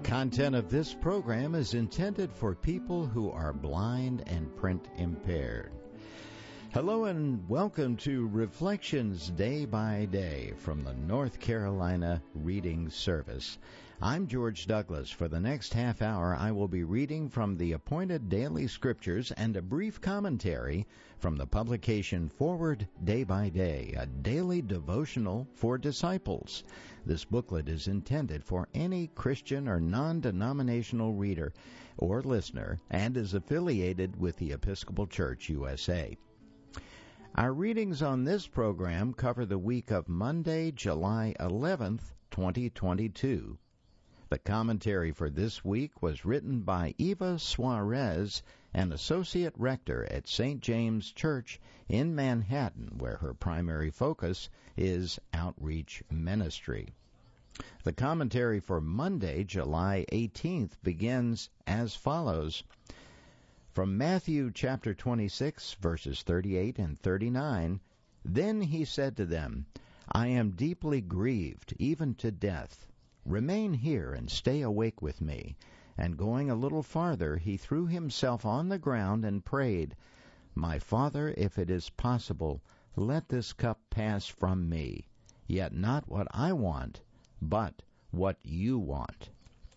Content of this program is intended for people who are blind and print impaired. Hello and welcome to Reflections Day by Day from the North Carolina Reading Service. I'm George Douglas. For the next half hour, I will be reading from the appointed daily scriptures and a brief commentary from the publication Forward Day by Day, a daily devotional for disciples. This booklet is intended for any Christian or non-denominational reader or listener and is affiliated with the Episcopal Church USA. Our readings on this program cover the week of Monday, July 11th, 2022. The commentary for this week was written by Eva Suarez, an associate rector at St. James Church in Manhattan, where her primary focus is outreach ministry. The commentary for Monday, July 18th, begins as follows. From Matthew chapter 26, verses 38 and 39, Then he said to them, I am deeply grieved, even to death. Remain here and stay awake with me. And going a little farther, he threw himself on the ground and prayed, My Father, if it is possible, let this cup pass from me. Yet not what I want, but what you want.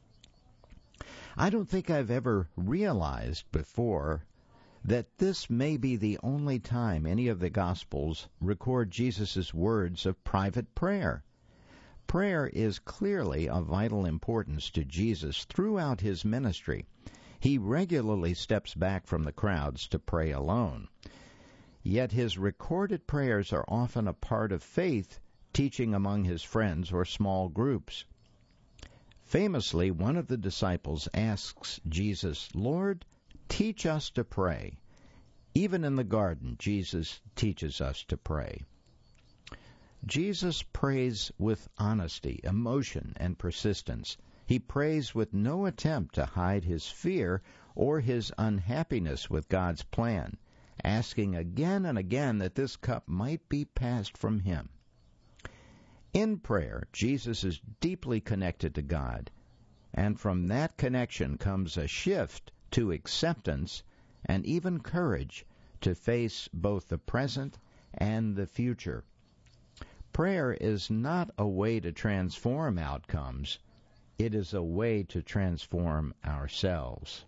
I don't think I've ever realized before that this may be the only time any of the Gospels record Jesus' words of private prayer. Prayer is clearly of vital importance to Jesus throughout his ministry. He regularly steps back from the crowds to pray alone. Yet his recorded prayers are often a part of faith teaching among his friends or small groups. Famously, one of the disciples asks Jesus, Lord, teach us to pray. Even in the garden, Jesus teaches us to pray. Jesus prays with honesty, emotion, and persistence. He prays with no attempt to hide his fear or his unhappiness with God's plan, asking again and again that this cup might be passed from him. In prayer, Jesus is deeply connected to God, and from that connection comes a shift to acceptance and even courage to face both the present and the future. Prayer is not a way to transform outcomes. It is a way to transform ourselves.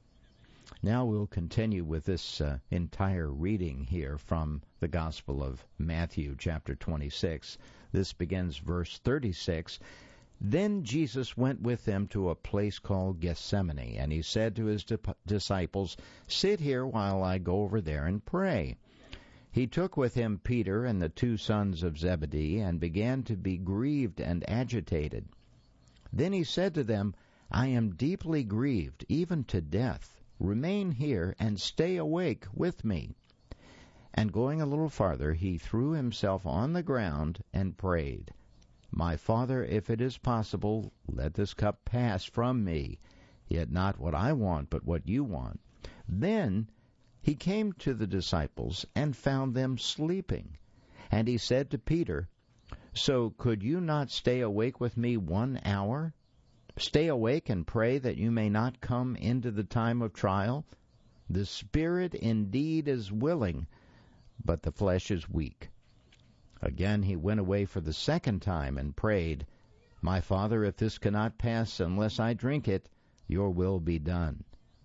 Now we'll continue with this entire reading here from the Gospel of Matthew, chapter 26. This begins verse 36. Then Jesus went with them to a place called Gethsemane, and he said to his disciples, Sit here while I go over there and pray. He took with him Peter and the two sons of Zebedee, and began to be grieved and agitated. Then he said to them, I am deeply grieved, even to death. Remain here and stay awake with me. And going a little farther, he threw himself on the ground and prayed, My Father, if it is possible, let this cup pass from me. Yet not what I want, but what you want. Then he came to the disciples and found them sleeping. And he said to Peter, So could you not stay awake with me 1 hour? Stay awake and pray that you may not come into the time of trial. The spirit indeed is willing, but the flesh is weak. Again he went away for the second time and prayed, My Father, if this cannot pass unless I drink it, your will be done.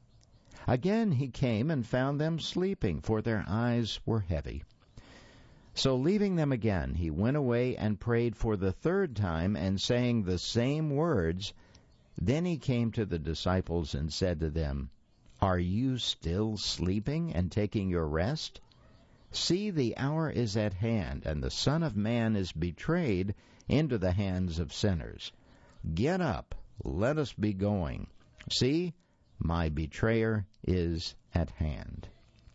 Again he came and found them sleeping, for their eyes were heavy. So leaving them again, he went away and prayed for the third time, and saying the same words, Then he came to the disciples and said to them, Are you still sleeping and taking your rest? See, the hour is at hand, and the Son of Man is betrayed into the hands of sinners. Get up, let us be going. See, my betrayer is at hand.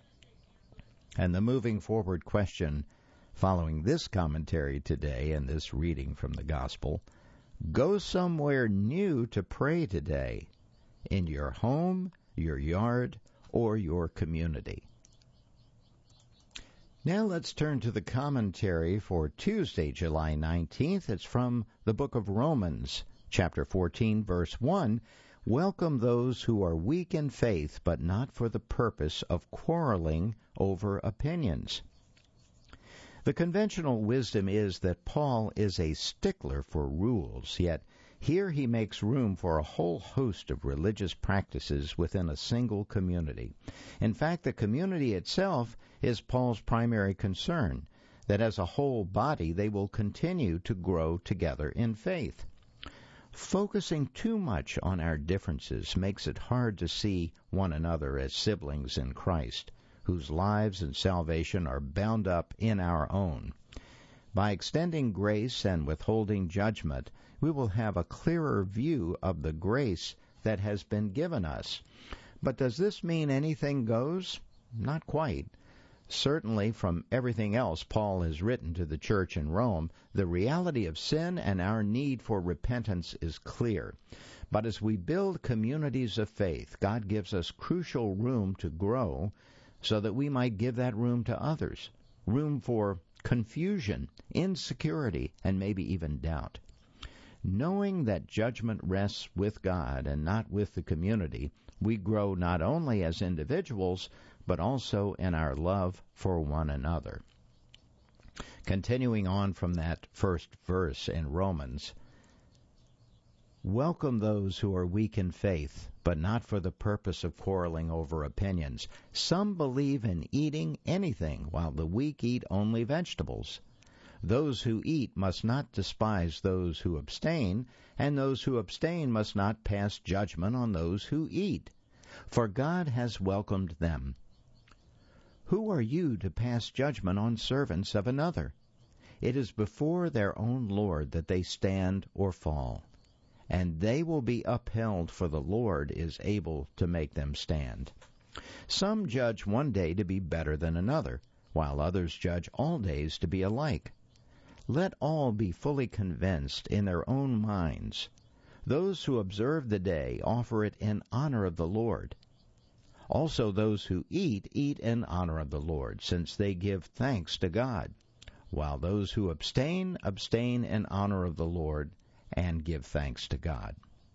And the moving forward question following this commentary today and this reading from the Gospel, go somewhere new to pray today, in your home, your yard, or your community. Now let's turn to the commentary for Tuesday, July 19th. It's from the book of Romans, Chapter 14, verse 1, welcome those who are weak in faith, but not for the purpose of quarreling over opinions. The conventional wisdom is that Paul is a stickler for rules, yet here he makes room for a whole host of religious practices within a single community. In fact, the community itself is Paul's primary concern, that as a whole body they will continue to grow together in faith. Focusing too much on our differences makes it hard to see one another as siblings in Christ, whose lives and salvation are bound up in our own. By extending grace and withholding judgment, we will have a clearer view of the grace that has been given us. But does this mean anything goes? Not quite. Certainly, from everything else Paul has written to the church in Rome, the reality of sin and our need for repentance is clear. But as we build communities of faith, God gives us crucial room to grow so that we might give that room to others, room for confusion, insecurity, and maybe even doubt. Knowing that judgment rests with God and not with the community, we grow not only as individuals, but also in our love for one another. Continuing on from that first verse in Romans, welcome those who are weak in faith, but not for the purpose of quarreling over opinions. Some believe in eating anything, while the weak eat only vegetables. Those who eat must not despise those who abstain, and those who abstain must not pass judgment on those who eat, for God has welcomed them. Who are you to pass judgment on servants of another? It is before their own Lord that they stand or fall, and they will be upheld, for the Lord is able to make them stand. Some judge one day to be better than another, while others judge all days to be alike. Let all be fully convinced in their own minds. Those who observe the day offer it in honor of the Lord. Also those who eat in honor of the Lord, since they give thanks to God, while those who abstain in honor of the Lord and give thanks to God.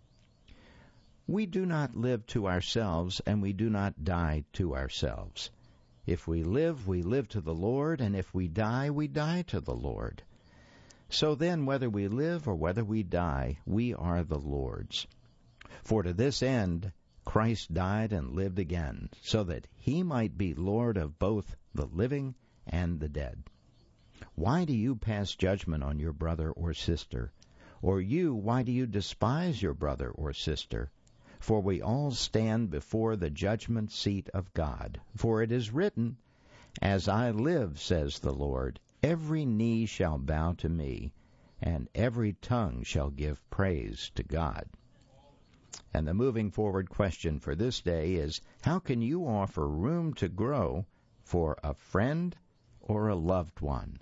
We do not live to ourselves, and we do not die to ourselves. If we live to the Lord, and if we die to the Lord. So then, whether we live or whether we die, we are the Lord's. For to this end Christ died and lived again, so that he might be Lord of both the living and the dead. Why do you pass judgment on your brother or sister? Or you, why do you despise your brother or sister? For we all stand before the judgment seat of God. For it is written, As I live, says the Lord, every knee shall bow to me, and every tongue shall give praise to God. And the moving forward question for this day is, how can you offer room to grow for a friend or a loved one?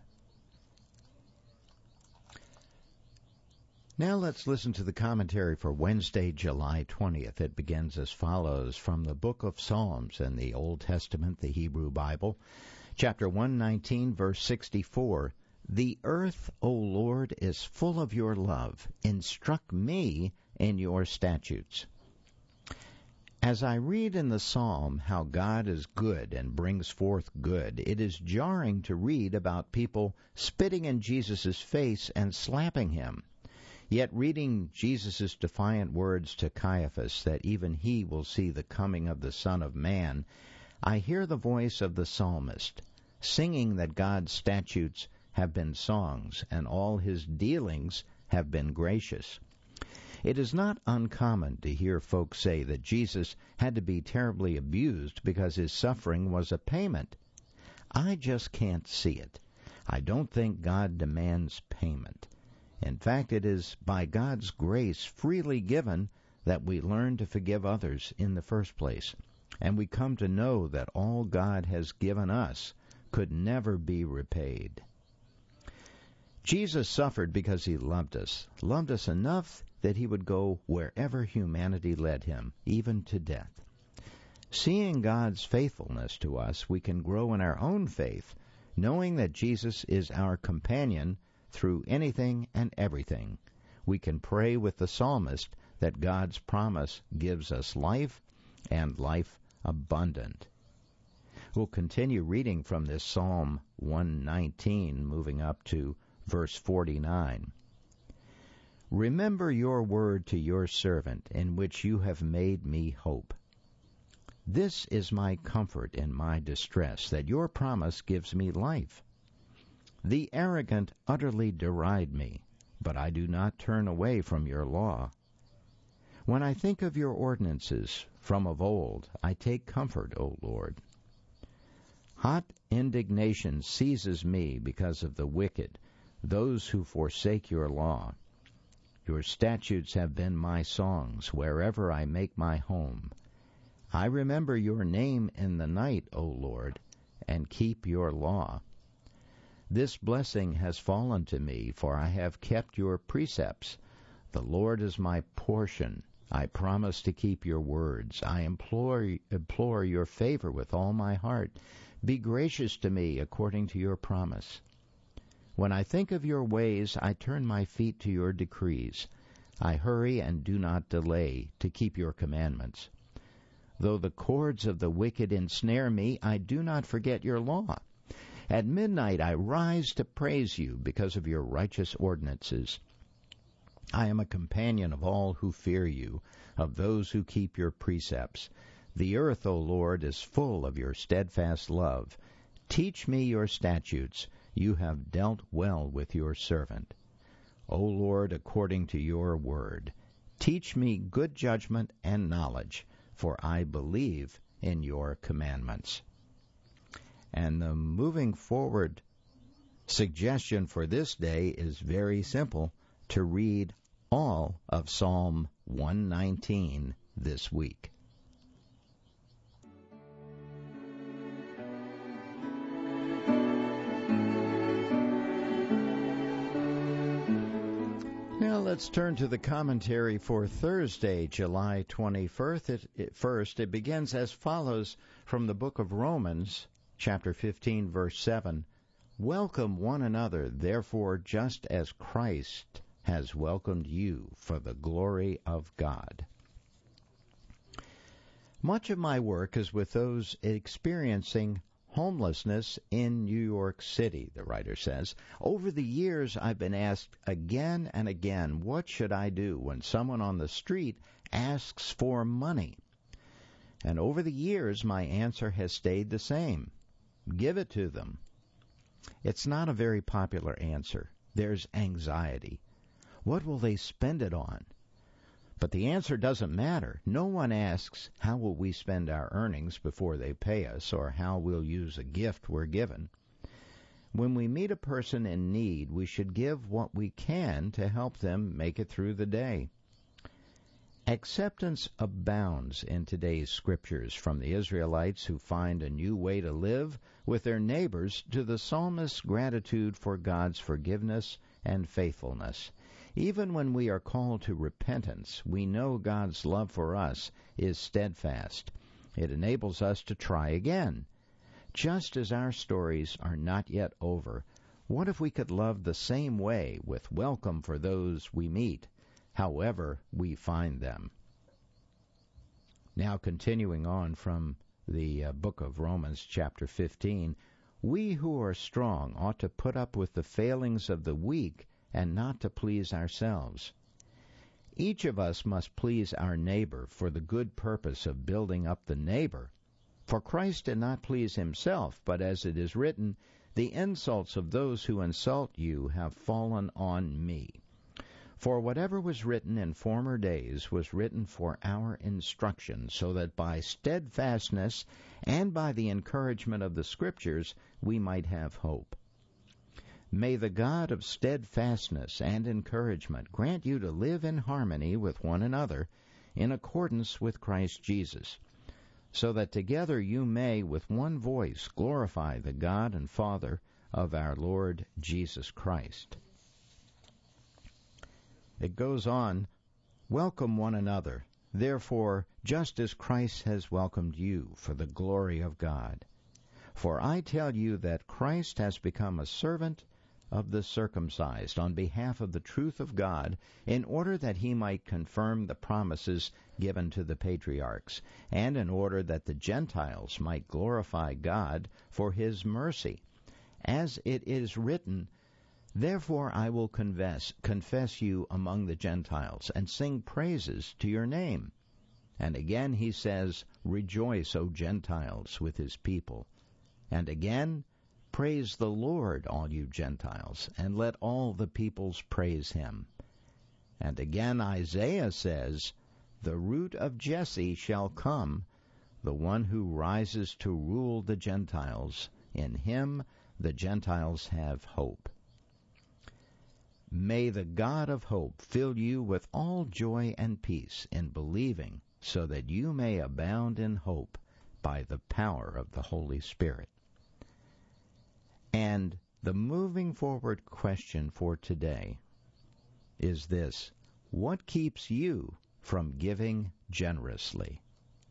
Now let's listen to the commentary for Wednesday, July 20th. It begins as follows from the book of Psalms in the Old Testament, the Hebrew Bible. Chapter 119, verse 64, The earth, O Lord, is full of your love. Instruct me in your statutes. As I read in the psalm how God is good and brings forth good, it is jarring to read about people spitting in Jesus' face and slapping him. Yet reading Jesus' defiant words to Caiaphas that even he will see the coming of the Son of Man, I hear the voice of the psalmist, singing that God's statutes have been songs, and all his dealings have been gracious. It is not uncommon to hear folks say that Jesus had to be terribly abused because his suffering was a payment. I just can't see it. I don't think God demands payment. In fact, it is by God's grace freely given that we learn to forgive others in the first place, and we come to know that all God has given us could never be repaid. Jesus suffered because he loved us enough that he would go wherever humanity led him, even to death. Seeing God's faithfulness to us, we can grow in our own faith, knowing that Jesus is our companion through anything and everything, we can pray with the psalmist that God's promise gives us life and life abundant. We'll continue reading from this Psalm 119, moving up to verse 49. Remember your word to your servant, in which you have made me hope. This is my comfort in my distress, that your promise gives me life. The arrogant utterly deride me, but I do not turn away from your law. When I think of your ordinances from of old, I take comfort, O Lord. Hot indignation seizes me because of the wicked, those who forsake your law. Your statutes have been my songs wherever I make my home. I remember your name in the night, O Lord, and keep your law. This blessing has fallen to me, for I have kept your precepts. The Lord is my portion. I promise to keep your words. I implore your favor with all my heart. Be gracious to me according to your promise. When I think of your ways, I turn my feet to your decrees. I hurry and do not delay to keep your commandments. Though the cords of the wicked ensnare me, I do not forget your law. At midnight I rise to praise you because of your righteous ordinances. I am a companion of all who fear you, of those who keep your precepts. The earth, O Lord, is full of your steadfast love. Teach me your statutes. You have dealt well with your servant. O Lord, according to your word, teach me good judgment and knowledge, for I believe in your commandments. And the moving forward suggestion for this day is very simple, to read all of Psalm 119 this week. Now let's turn to the commentary for Thursday, July 21st. It begins as follows from the book of Romans, chapter 15, verse 7. Welcome one another, therefore, just as Christ has welcomed you for the glory of God. Much of my work is with those experiencing homelessness in New York City, the writer says. Over the years, I've been asked again and again, what should I do when someone on the street asks for money? And over the years, my answer has stayed the same. Give it to them. It's not a very popular answer. There's anxiety. What will they spend it on? But the answer doesn't matter. No one asks, how will we spend our earnings before they pay us, or how we'll use a gift we're given. When we meet a person in need, we should give what we can to help them make it through the day. Acceptance abounds in today's scriptures, from the Israelites who find a new way to live with their neighbors to the psalmist's gratitude for God's forgiveness and faithfulness. Even when we are called to repentance, we know God's love for us is steadfast. It enables us to try again. Just as our stories are not yet over, what if we could love the same way, with welcome for those we meet, however we find them? Now, continuing on from the book of Romans, chapter 15, we who are strong ought to put up with the failings of the weak and not to please ourselves. Each of us must please our neighbor for the good purpose of building up the neighbor. For Christ did not please himself, but as it is written, the insults of those who insult you have fallen on me. For whatever was written in former days was written for our instruction, so that by steadfastness and by the encouragement of the Scriptures we might have hope. May the God of steadfastness and encouragement grant you to live in harmony with one another in accordance with Christ Jesus, so that together you may with one voice glorify the God and Father of our Lord Jesus Christ. It goes on, welcome one another, therefore, just as Christ has welcomed you for the glory of God. For I tell you that Christ has become a servant of the circumcised on behalf of the truth of God, in order that he might confirm the promises given to the patriarchs, and in order that the Gentiles might glorify God for his mercy. As it is written, Therefore I will confess you among the Gentiles, and sing praises to your name. And again he says, Rejoice, O Gentiles, with his people. And again, Praise the Lord, all you Gentiles, and let all the peoples praise him. And again Isaiah says, The root of Jesse shall come, the one who rises to rule the Gentiles. In him the Gentiles have hope. May the God of hope fill you with all joy and peace in believing, so that you may abound in hope by the power of the Holy Spirit. And the moving forward question for today is this: what keeps you from giving generously?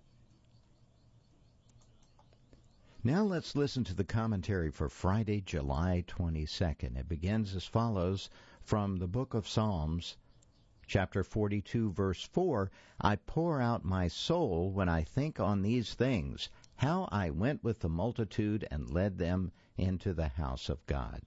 Now let's listen to the commentary for Friday, July 22nd. It begins as follows from the book of Psalms, chapter 42, verse 4. I pour out my soul when I think on these things, how I went with the multitude and led them into the house of God.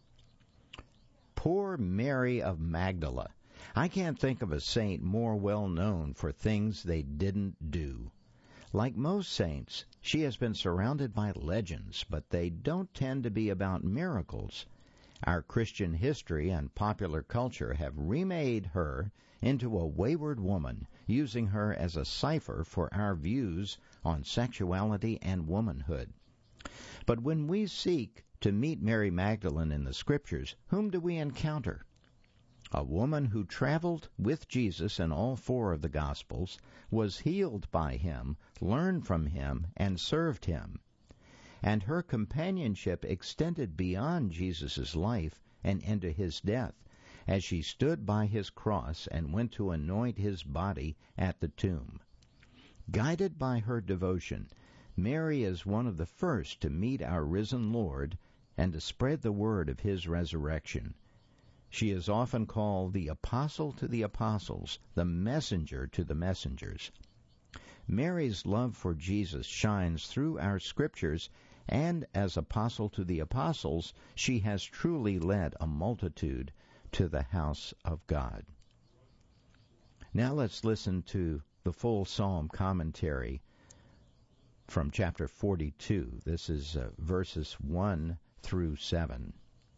Poor Mary of Magdala. I can't think of a saint more well known for things they didn't do. Like most saints, she has been surrounded by legends, but they don't tend to be about miracles. Our Christian history and popular culture have remade her into a wayward woman, using her as a cipher for our views on sexuality and womanhood. But when we seek to meet Mary Magdalene in the Scriptures, whom do we encounter? A woman who traveled with Jesus in all four of the Gospels, was healed by him, learned from him, and served him. And her companionship extended beyond Jesus' life and into his death, as she stood by his cross and went to anoint his body at the tomb. Guided by her devotion, Mary is one of the first to meet our risen Lord and to spread the word of his resurrection. She is often called the apostle to the apostles, the messenger to the messengers. Mary's love for Jesus shines through our Scriptures, and as apostle to the apostles, she has truly led a multitude to the house of God. Now let's listen to the full psalm commentary from chapter 42. This is verses 1 through 7.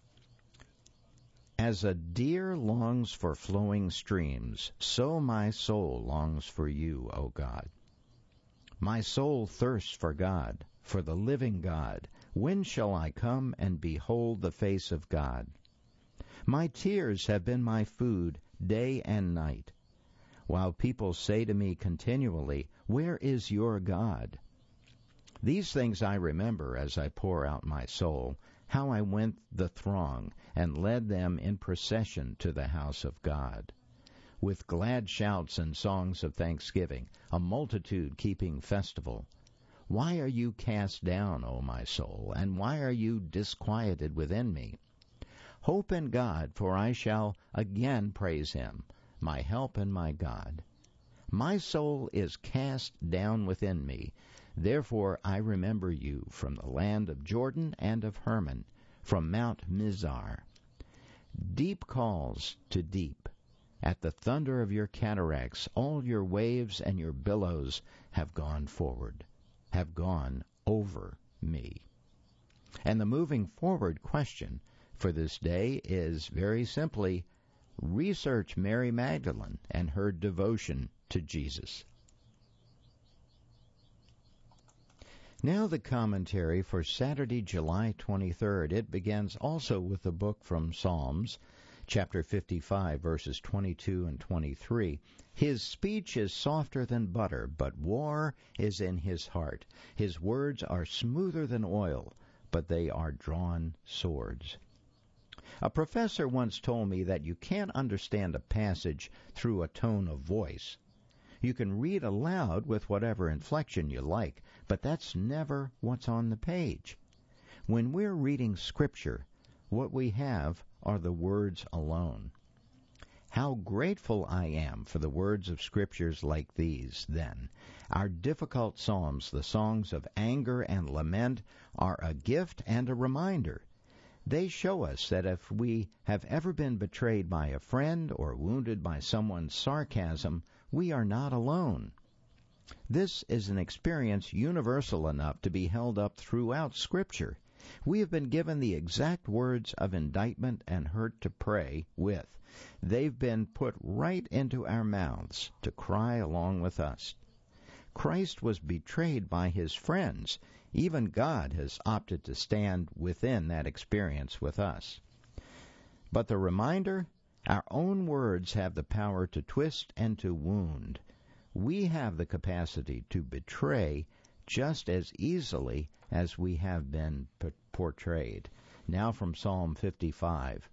As a deer longs for flowing streams, so my soul longs for you, O God. My soul thirsts for God, for the living God. When shall I come and behold the face of God? My tears have been my food day and night, while people say to me continually, Where is your God? These things I remember as I pour out my soul, how I went the throng and led them in procession to the house of God. With glad shouts and songs of thanksgiving, a multitude keeping festival. Why are you cast down, O my soul, and why are you disquieted within me? Hope in God, for I shall again praise him, my help and my God. My soul is cast down within me. Therefore I remember you from the land of Jordan and of Hermon, from Mount Mizar. Deep calls to deep. At the thunder of your cataracts, all your waves and your billows have gone forward, have gone over me. And the moving forward question for this day is very simply, research Mary Magdalene and her devotion to Jesus. Now the commentary for Saturday, July 23rd. It begins also with a book from Psalms, chapter 55, verses 22 and 23. His speech is softer than butter, but war is in his heart. His words are smoother than oil, but they are drawn swords. A professor once told me that you can't understand a passage through a tone of voice. You can read aloud with whatever inflection you like, but that's never what's on the page. When we're reading Scripture, what we have or the words alone? How grateful I am for the words of scriptures like these, then. Our difficult psalms, the songs of anger and lament, are a gift and a reminder. They show us that if we have ever been betrayed by a friend or wounded by someone's sarcasm, we are not alone. This is an experience universal enough to be held up throughout Scripture. We have been given the exact words of indictment and hurt to pray with. They've been put right into our mouths to cry along with us. Christ was betrayed by his friends. Even God has opted to stand within that experience with us. But the reminder, our own words have the power to twist and to wound. We have the capacity to betray just as easily as we have been portrayed. Now from Psalm 55.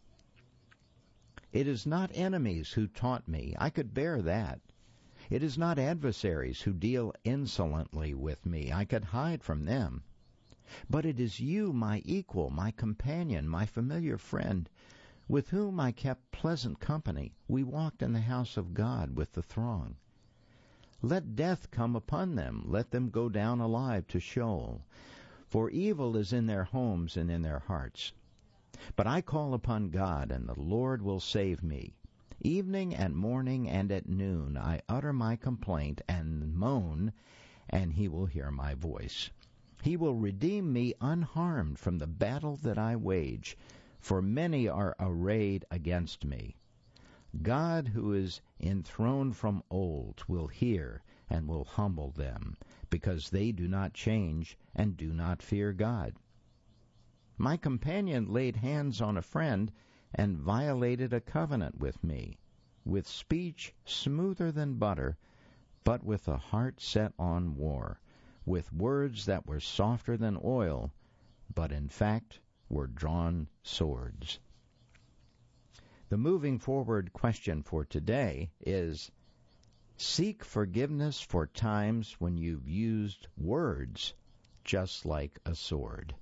It is not enemies who taunt me. I could bear that. It is not adversaries who deal insolently with me. I could hide from them. But it is you, my equal, my companion, my familiar friend, with whom I kept pleasant company. We walked in the house of God with the throng. Let death come upon them. Let them go down alive to Sheol. For evil is in their homes and in their hearts. But I call upon God, and the Lord will save me. Evening and morning and at noon I utter my complaint and moan, and he will hear my voice. He will redeem me unharmed from the battle that I wage, for many are arrayed against me. God, who is enthroned from old, will hear and will humble them, because they do not change and do not fear God. My companion laid hands on a friend and violated a covenant with me, with speech smoother than butter, but with a heart set on war, with words that were softer than oil, but in fact were drawn swords. The moving forward question for today is, seek forgiveness for times when you've used words just like a sword.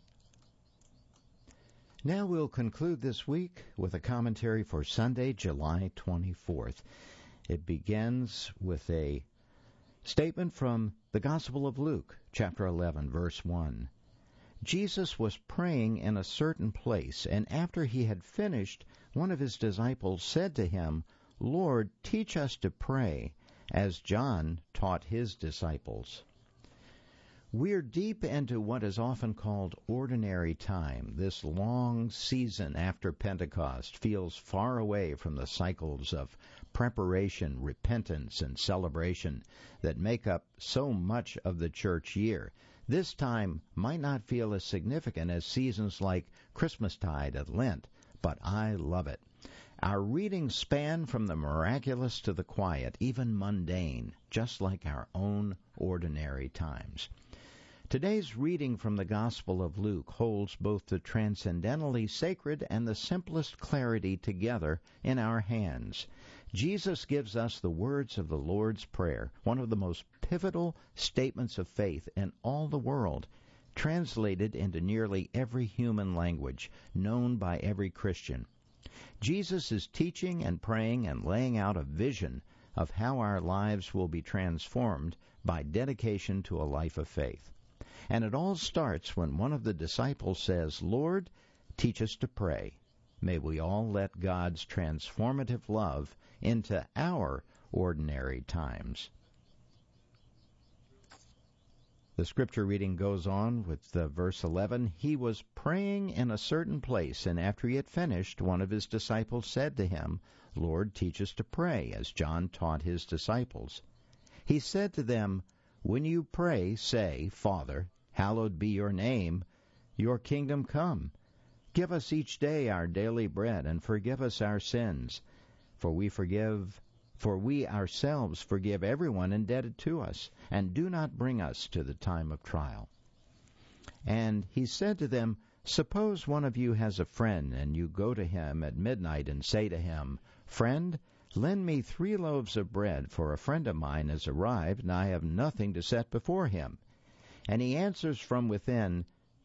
Now we'll conclude this week with a commentary for Sunday, July 24th. It begins with a statement from the Gospel of Luke, chapter 11, verse 1. Jesus was praying in a certain place, and after he had finished, one of his disciples said to him, Lord, teach us to pray, as John taught his disciples. We're deep into what is often called ordinary time. This long season after Pentecost feels far away from the cycles of preparation, repentance, and celebration that make up so much of the church year. This time might not feel as significant as seasons like Christmastide and Lent, but I love it. Our readings span from the miraculous to the quiet, even mundane, just like our own ordinary times. Today's reading from the Gospel of Luke holds both the transcendentally sacred and the simplest clarity together in our hands. Jesus gives us the words of the Lord's Prayer, one of the most pivotal statements of faith in all the world, translated into nearly every human language, known by every Christian. Jesus is teaching and praying and laying out a vision of how our lives will be transformed by dedication to a life of faith. And it all starts when one of the disciples says, Lord, teach us to pray. May we all let God's transformative love into our ordinary times. The scripture reading goes on with verse 11. He was praying in a certain place, and after he had finished, one of his disciples said to him, Lord, teach us to pray, as John taught his disciples. He said to them, When you pray, say, Father, hallowed be your name, your kingdom come. Give us each day our daily bread, and forgive us our sins, for we ourselves forgive everyone indebted to us, and do not bring us to the time of trial. And he said to them, Suppose one of you has a friend, and you go to him at midnight and say to him, Friend, lend me 3 loaves of bread, for a friend of mine has arrived, and I have nothing to set before him. And he answers from within,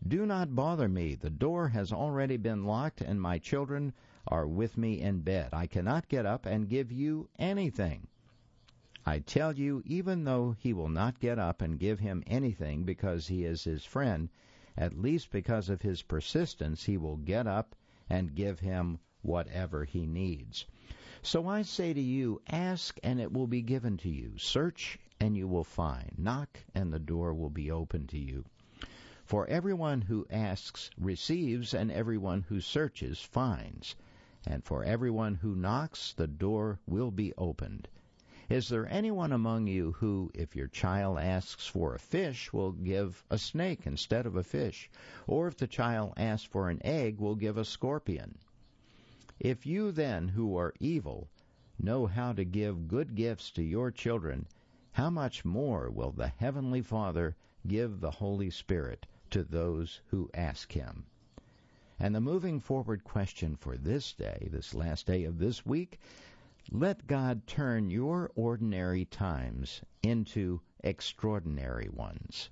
Do not bother me. The door has already been locked, and my children are with me in bed. I cannot get up and give you anything. I tell you, even though he will not get up and give him anything because he is his friend, at least because of his persistence, he will get up and give him whatever he needs. So I say to you, ask and it will be given to you. Search and you will find. Knock and the door will be open to you. For everyone who asks receives, and everyone who searches finds. And for everyone who knocks, the door will be opened. Is there anyone among you who, if your child asks for a fish, will give a snake instead of a fish? Or if the child asks for an egg, will give a scorpion? If you then, who are evil, know how to give good gifts to your children, how much more will the Heavenly Father give the Holy Spirit to those who ask Him? And the moving forward question for this day, this last day of this week, let God turn your ordinary times into extraordinary ones.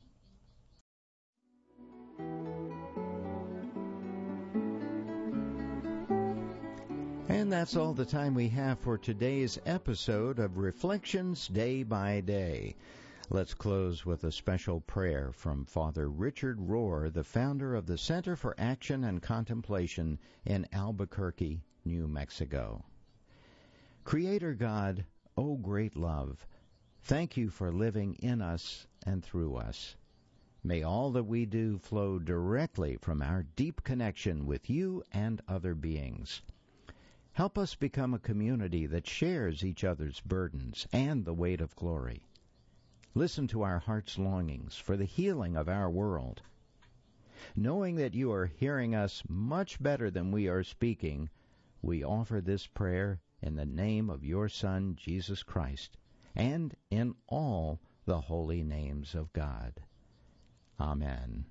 And that's all the time we have for today's episode of Reflections Day by Day. Let's close with a special prayer from Father Richard Rohr, the founder of the Center for Action and Contemplation in Albuquerque, New Mexico. Creator God, O great love, thank you for living in us and through us. May all that we do flow directly from our deep connection with you and other beings. Help us become a community that shares each other's burdens and the weight of glory. Listen to our heart's longings for the healing of our world. Knowing that you are hearing us much better than we are speaking, we offer this prayer in the name of your Son, Jesus Christ, and in all the holy names of God. Amen.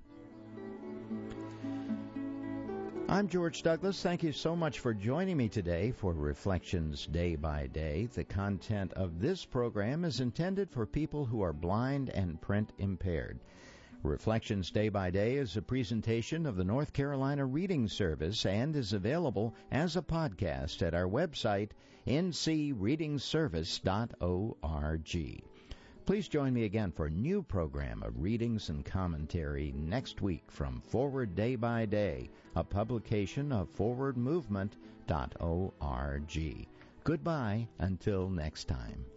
I'm George Douglas. Thank you so much for joining me today for Reflections Day by Day. The content of this program is intended for people who are blind and print impaired. Reflections Day by Day is a presentation of the North Carolina Reading Service and is available as a podcast at our website, ncreadingservice.org. Please join me again for a new program of readings and commentary next week from Forward Day by Day, a publication of forwardmovement.org. Goodbye until next time.